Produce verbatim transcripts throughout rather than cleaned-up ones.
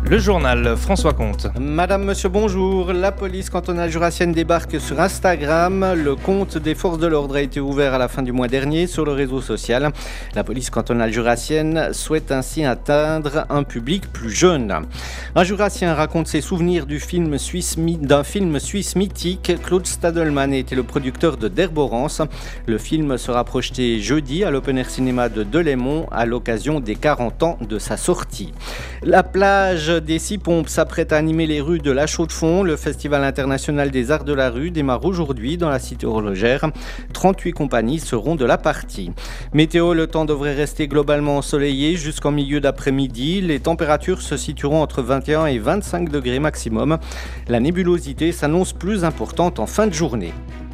Le journal François Comte. Madame, monsieur, bonjour. La police cantonale jurassienne débarque sur Instagram. Le compte des forces de l'ordre a été ouvert à la fin du mois dernier sur le réseau social. La police cantonale jurassienne souhaite ainsi atteindre un public plus jeune. Un jurassien raconte ses souvenirs du film suisse, d'un film suisse mythique. Claude Stadelmann était le producteur de Derborance. Le film sera projeté jeudi à l'Open Air Cinéma de Delémont à l'occasion des quarante ans de sa sortie. La plage des Six Pompes s'apprête à animer les rues de La Chaux-de-Fonds. Le Festival international des arts de la rue démarre aujourd'hui dans la cité horlogère. trente-huit compagnies seront de la partie. Météo, le temps devrait rester globalement ensoleillé jusqu'en milieu d'après-midi. Les températures se situeront entre vingt et un et vingt-cinq degrés maximum. La nébulosité s'annonce plus importante en fin de journée.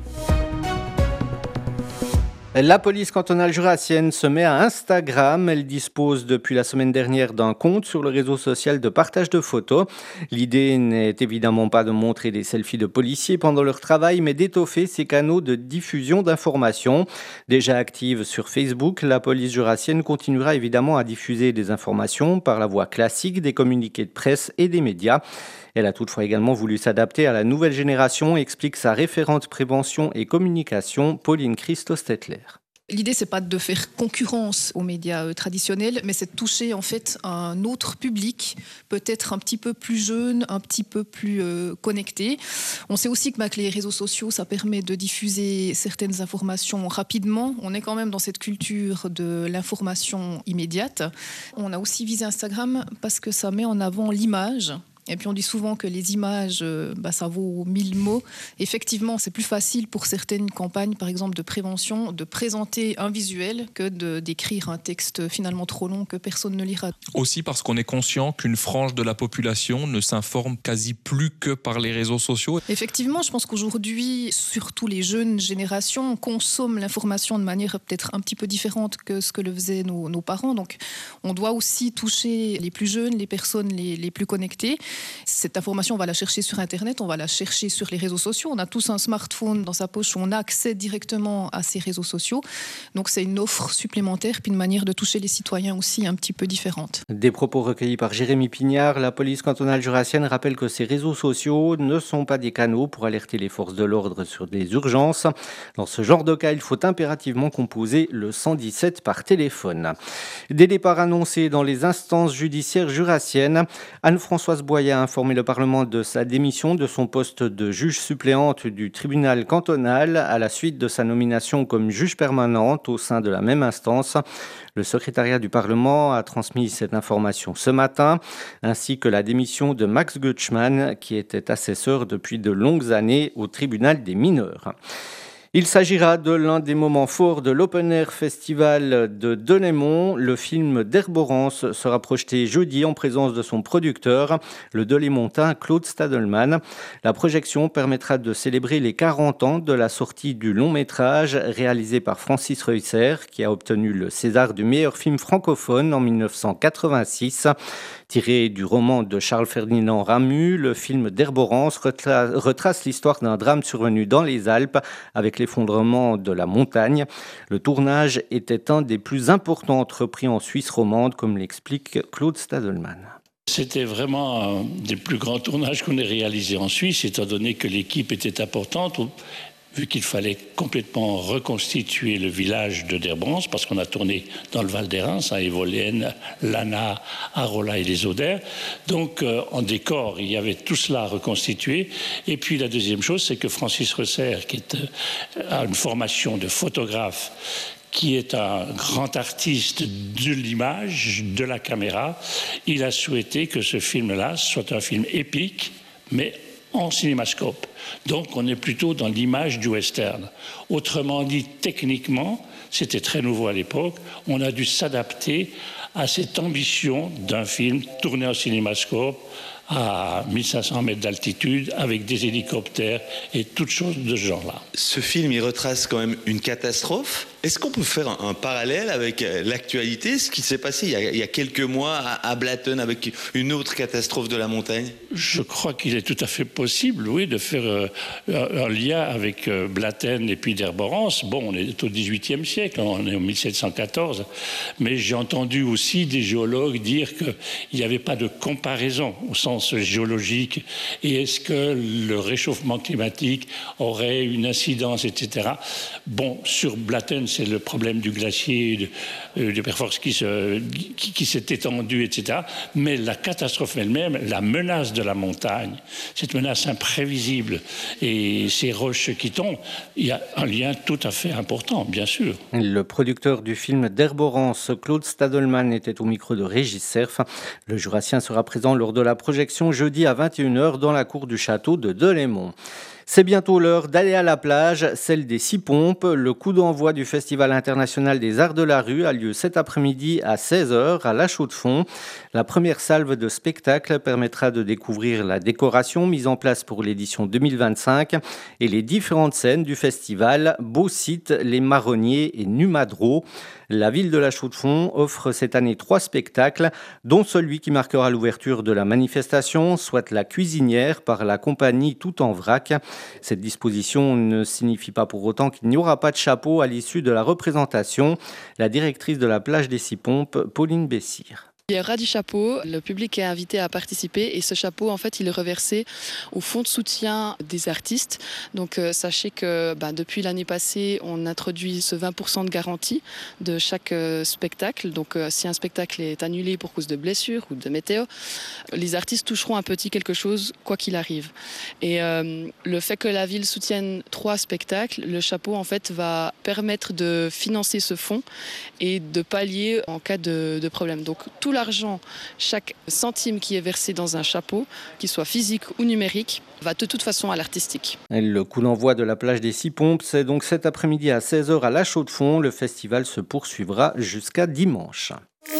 La police cantonale jurassienne se met à Instagram. Elle dispose depuis la semaine dernière d'un compte sur le réseau social de partage de photos. L'idée n'est évidemment pas de montrer des selfies de policiers pendant leur travail, mais d'étoffer ces canaux de diffusion d'informations. Déjà active sur Facebook, la police jurassienne continuera évidemment à diffuser des informations par la voie classique des communiqués de presse et des médias. Elle a toutefois également voulu s'adapter à la nouvelle génération, explique sa référente prévention et communication, Pauline Christo-Stettler. L'idée, c'est pas de faire concurrence aux médias euh, traditionnels, mais c'est de toucher en fait un autre public, peut-être un petit peu plus jeune, un petit peu plus euh, connecté. On sait aussi que bah, que les réseaux sociaux, ça permet de diffuser certaines informations rapidement. On est quand même dans cette culture de l'information immédiate. On a aussi visé Instagram parce que ça met en avant l'image. Et puis on dit souvent que les images, bah, ça vaut mille mots. Effectivement, c'est plus facile pour certaines campagnes, par exemple de prévention, de présenter un visuel que de, d'écrire un texte finalement trop long que personne ne lira. Aussi parce qu'on est conscient qu'une frange de la population ne s'informe quasi plus que par les réseaux sociaux. Effectivement, je pense qu'aujourd'hui, surtout les jeunes générations consomment l'information de manière peut-être un petit peu différente que ce que le faisaient nos, nos parents. Donc on doit aussi toucher les plus jeunes, les personnes les, les plus connectées. Cette information, on va la chercher sur Internet, on va la chercher sur les réseaux sociaux. On a tous un smartphone dans sa poche où on a accès directement à ces réseaux sociaux. Donc c'est une offre supplémentaire, puis une manière de toucher les citoyens aussi un petit peu différente. Des propos recueillis par Jérémy Pignard. La police cantonale jurassienne rappelle que ces réseaux sociaux ne sont pas des canaux pour alerter les forces de l'ordre sur des urgences. Dans ce genre de cas, il faut impérativement composer le cent dix-sept par téléphone. Des départs annoncés dans les instances judiciaires jurassiennes. Anne-Françoise Boyer a informé le Parlement de sa démission de son poste de juge suppléante du tribunal cantonal à la suite de sa nomination comme juge permanente au sein de la même instance. Le secrétariat du Parlement a transmis cette information ce matin, ainsi que la démission de Max Gutschmann, qui était assesseur depuis de longues années au tribunal des mineurs. Il s'agira de l'un des moments forts de l'Open Air Festival de Delémont. Le film Derborance sera projeté jeudi en présence de son producteur, le Delémontain Claude Stadelmann. La projection permettra de célébrer les quarante ans de la sortie du long métrage réalisé par Francis Reusser, qui a obtenu le César du meilleur film francophone en dix-neuf cent quatre-vingt-six. Tiré du roman de Charles-Ferdinand Ramu, le film Derborance retra- retrace l'histoire d'un drame survenu dans les Alpes avec l'effondrement de la montagne. Le tournage était un des plus importants entrepris en Suisse romande, comme l'explique Claude Stadelmann. C'était vraiment un des plus grands tournages qu'on ait réalisé en Suisse, étant donné que l'équipe était importante, vu qu'il fallait complètement reconstituer le village de Derborance, parce qu'on a tourné dans le Val d'Hérens, à Évolène, Lana, Arola et les Odères. Donc, euh, en décor, il y avait tout cela à reconstituer. Et puis, la deuxième chose, c'est que Francis Reusser, qui est, euh, a une formation de photographe, qui est un grand artiste de l'image, de la caméra, il a souhaité que ce film-là soit un film épique, mais en cinémascope. Donc, on est plutôt dans l'image du western. Autrement dit, techniquement, c'était très nouveau à l'époque, on a dû s'adapter à cette ambition d'un film tourné en cinémascope à mille cinq cents mètres d'altitude avec des hélicoptères et toutes choses de ce genre-là. Ce film, il retrace quand même une catastrophe. Est-ce qu'on peut faire un, un parallèle avec l'actualité, ce qui s'est passé il y, a, il y a quelques mois à, à Blatten avec une autre catastrophe de la montagne? Je crois qu'il est tout à fait possible, oui, de faire euh, un lien avec euh, Blatten et puis d'Herborance. Bon, on est au dix-huitième siècle, on est en mille sept cent quatorze, mais j'ai entendu aussi des géologues dire qu'il n'y avait pas de comparaison au sens géologique. Et est-ce que le réchauffement climatique aurait une incidence, et cetera. Bon, sur Blatten, c'est le problème du glacier de, de Perforce qui, se, qui, qui s'est étendu, et cetera. Mais la catastrophe elle-même, la menace de la montagne, cette menace imprévisible et ces roches qui tombent, il y a un lien tout à fait important, bien sûr. Le producteur du film d'Herborance, Claude Stadelman, était au micro de Régis Cerf. Le Jurassien sera présent lors de la projection jeudi à vingt et une heures dans la cour du château de Delémont. C'est bientôt l'heure d'aller à la plage, celle des Six Pompes. Le coup d'envoi du Festival international des arts de la rue a lieu cet après-midi à seize heures à La Chaux-de-Fonds. La première salve de spectacle permettra de découvrir la décoration mise en place pour l'édition deux mille vingt-cinq et les différentes scènes du festival, Beausite, Les Marronniers et Numadro. La ville de La Chaux-de-Fonds offre cette année trois spectacles, dont celui qui marquera l'ouverture de la manifestation, soit La Cuisinière par la compagnie Tout en Vrac. Cette disposition ne signifie pas pour autant qu'il n'y aura pas de chapeau à l'issue de la représentation. La directrice de la plage des Six Pompes, Pauline Bessire. Il y aura du chapeau, le public est invité à participer et ce chapeau en fait il est reversé au fonds de soutien des artistes. Donc euh, sachez que bah, depuis l'année passée on introduit ce vingt pour cent de garantie de chaque euh, spectacle. Donc euh, si un spectacle est annulé pour cause de blessure ou de météo, les artistes toucheront un petit quelque chose quoi qu'il arrive. Et euh, le fait que la ville soutienne trois spectacles, le chapeau en fait va permettre de financer ce fonds et de pallier en cas de, de problème. Donc tout l'argent, chaque centime qui est versé dans un chapeau, qu'il soit physique ou numérique, va de toute façon à l'artistique. Le coup d'envoi de la plage des Six Pompes, c'est donc cet après-midi à seize heures à La Chaux-de-Fonds. Le festival se poursuivra jusqu'à dimanche.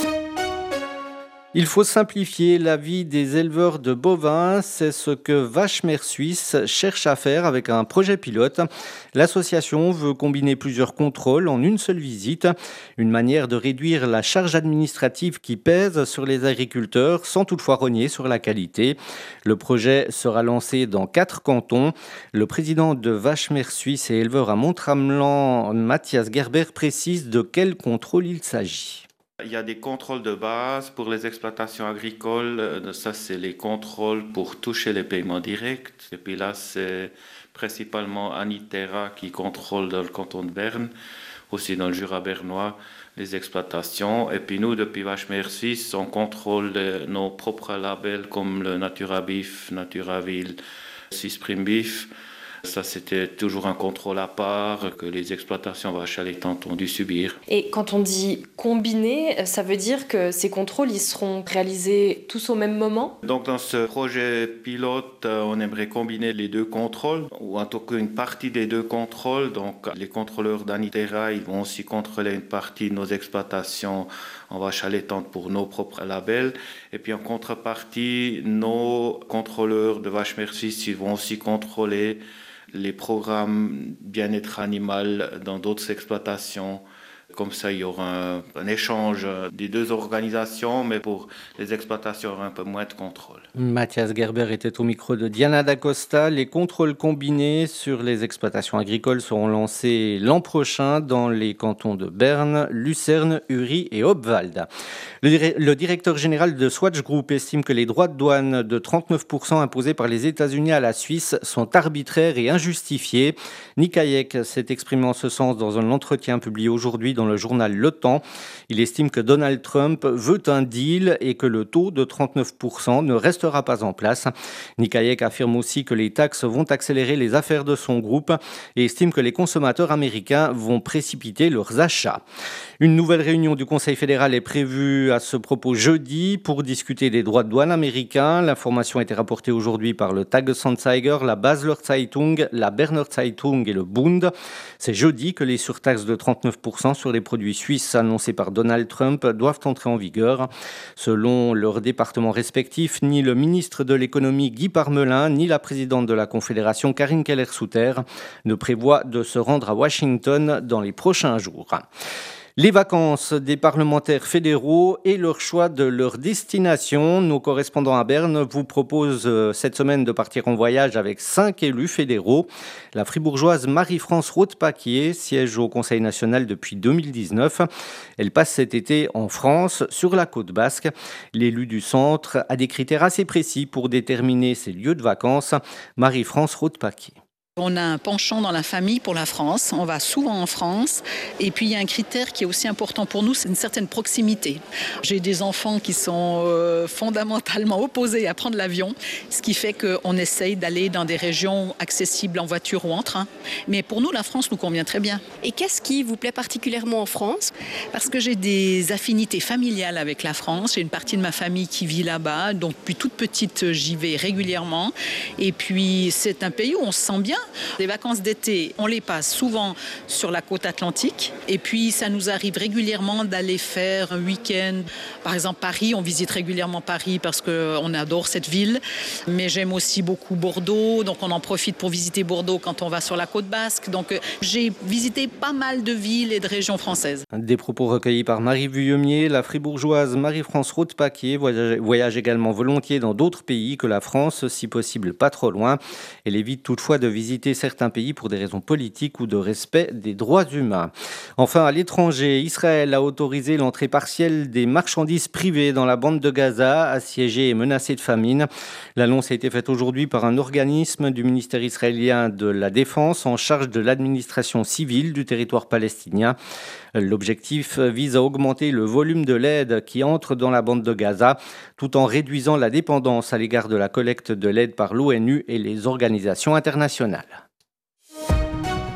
Il faut simplifier la vie des éleveurs de bovins, c'est ce que Vaches Mères Suisse cherche à faire avec un projet pilote. L'association veut combiner plusieurs contrôles en une seule visite, une manière de réduire la charge administrative qui pèse sur les agriculteurs sans toutefois rogner sur la qualité. Le projet sera lancé dans quatre cantons. Le président de Vaches Mères Suisse et éleveur à Montramelan, Mathias Gerber, précise de quel contrôle il s'agit. Il y a des contrôles de base pour les exploitations agricoles. Ça, c'est les contrôles pour toucher les paiements directs. Et puis là, c'est principalement Aniterra qui contrôle dans le canton de Berne, aussi dans le Jura bernois, les exploitations. Et puis nous, depuis Vaches Mères Suisse, on contrôle nos propres labels comme le Naturabif, Naturaville, Suisse Prime Beef. Ça, c'était toujours un contrôle à part que les exploitations vaches allaitantes ont dû subir. Et quand on dit combiné, ça veut dire que ces contrôles, ils seront réalisés tous au même moment? Donc, dans ce projet pilote, on aimerait combiner les deux contrôles, ou en tout cas une partie des deux contrôles. Donc, les contrôleurs d'Aniterra, ils vont aussi contrôler une partie de nos exploitations en vaches allaitantes pour nos propres labels. Et puis, en contrepartie, nos contrôleurs de Vaches Mères Suisse, ils vont aussi contrôler les programmes bien-être animal dans d'autres exploitations. Comme ça, il y aura un, un échange des deux organisations, mais pour les exploitations, il y aura un peu moins de contrôle. Mathias Gerber était au micro de Diana D'Acosta. Les contrôles combinés sur les exploitations agricoles seront lancés l'an prochain dans les cantons de Berne, Lucerne, Uri et Obwald. Le, dir- le directeur général de Swatch Group estime que les droits de douane de trente-neuf pour cent imposés par les États-Unis à la Suisse sont arbitraires et injustifiés. Nick Hayek s'est exprimé en ce sens dans un entretien publié aujourd'hui dans le journal Le Temps. Il estime que Donald Trump veut un deal et que le taux de trente-neuf pour cent ne restera pas en place. Nick Hayek affirme aussi que les taxes vont accélérer les affaires de son groupe et estime que les consommateurs américains vont précipiter leurs achats. Une nouvelle réunion du Conseil fédéral est prévue à ce propos jeudi pour discuter des droits de douane américains. L'information a été rapportée aujourd'hui par le Tagesanzeiger, la Basler Zeitung, la Berner Zeitung et le Bund. C'est jeudi que les surtaxes de trente-neuf pour cent sur sur les produits suisses annoncées par Donald Trump doivent entrer en vigueur. Selon leurs départements respectifs, ni le ministre de l'économie Guy Parmelin, ni la présidente de la Confédération Karine Keller-Souter ne prévoient de se rendre à Washington dans les prochains jours. Les vacances des parlementaires fédéraux et leur choix de leur destination. Nos correspondants à Berne vous proposent cette semaine de partir en voyage avec cinq élus fédéraux. La fribourgeoise Marie-France Roth-Paquier siège au Conseil national depuis deux mille dix-neuf. Elle passe cet été en France, sur la côte basque. L'élu du centre a des critères assez précis pour déterminer ses lieux de vacances. Marie-France Roth-Paquier. On a un penchant dans la famille pour la France, on va souvent en France et puis il y a un critère qui est aussi important pour nous, c'est une certaine proximité. J'ai des enfants qui sont euh, fondamentalement opposés à prendre l'avion, ce qui fait qu'on essaye d'aller dans des régions accessibles en voiture ou en train. Mais pour nous, la France nous convient très bien. Et qu'est-ce qui vous plaît particulièrement en France ? Parce que j'ai des affinités familiales avec la France, j'ai une partie de ma famille qui vit là-bas, donc depuis toute petite j'y vais régulièrement et puis c'est un pays où on se sent bien. Les vacances d'été, on les passe souvent sur la côte atlantique et puis ça nous arrive régulièrement d'aller faire un week-end. Par exemple Paris, on visite régulièrement Paris parce qu'on adore cette ville, mais j'aime aussi beaucoup Bordeaux, donc on en profite pour visiter Bordeaux quand on va sur la côte basque. Donc j'ai visité pas mal de villes et de régions françaises. Des propos recueillis par Marie Vuillemier, la fribourgeoise Marie-France Roth-Paquier voyage, voyage également volontiers dans d'autres pays que la France, si possible pas trop loin. Elle évite toutefois de visiter certains pays pour des raisons politiques ou de respect des droits humains. Enfin, à l'étranger, Israël a autorisé l'entrée partielle des marchandises privées dans la bande de Gaza, assiégée et menacée de famine. L'annonce a été faite aujourd'hui par un organisme du ministère israélien de la Défense en charge de l'administration civile du territoire palestinien. L'objectif vise à augmenter le volume de l'aide qui entre dans la bande de Gaza, tout en réduisant la dépendance à l'égard de la collecte de l'aide par l'ONU et les organisations internationales.